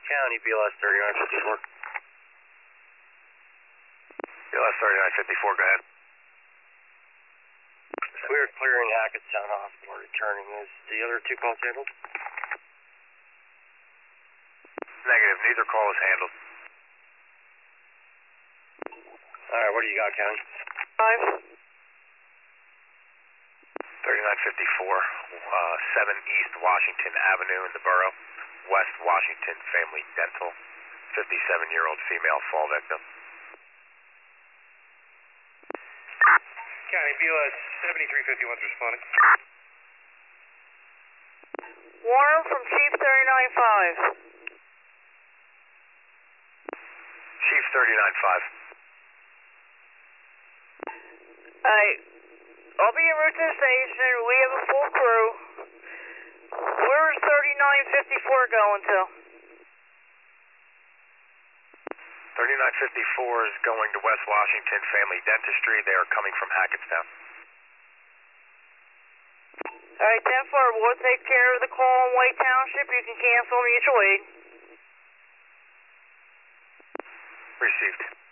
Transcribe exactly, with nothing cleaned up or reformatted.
County, B L S thirty-nine fifty-four. B L S thirty-nine fifty-four, go ahead. We're clearing Hackettstown Hospital, returning. Is the other two calls handled? Negative, neither call is handled. Alright, what do you got, County? Five. thirty-nine fifty-four, uh, seven East Washington Avenue in the borough, West Washington Family Dental, fifty-seven-year-old female fall victim. County, B L S seventy-three fifty-one's responding. Warren from Chief thirty-nine five. Chief thirty-nine five. Alright, I'll be en route to the station. We have a full crew. Where's thirty-nine fifty-four going to? thirty-nine fifty-four is going to West Washington Family Dentistry. They are coming from Hackettstown. Alright, ten four, we'll take care of the call in White Township. You can cancel mutual aid. Received.